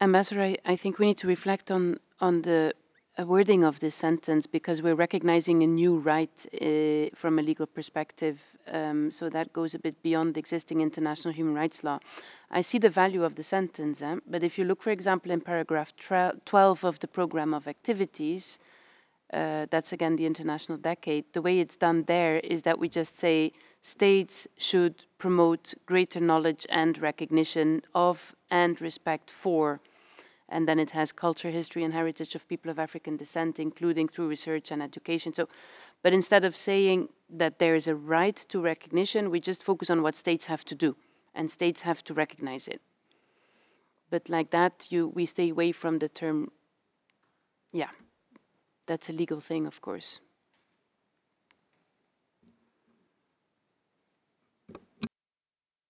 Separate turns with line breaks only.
Ambassador, I think we need to reflect on the wording of this sentence, because we're recognizing a new right from a legal perspective. So that goes a bit beyond existing international human rights law. I see the value of the sentence, but if you look, for example, in paragraph 12 of the program of activities, that's again the international decade, the way it's done there is that we just say states should promote greater knowledge and recognition of and respect for, and then it has culture, history, and heritage of people of African descent, including through research and education. So, but instead of saying that there is a right to recognition, we just focus on what states have to do, and states have to recognize it. But like that, we stay away from the term, yeah, that's a legal thing, of course.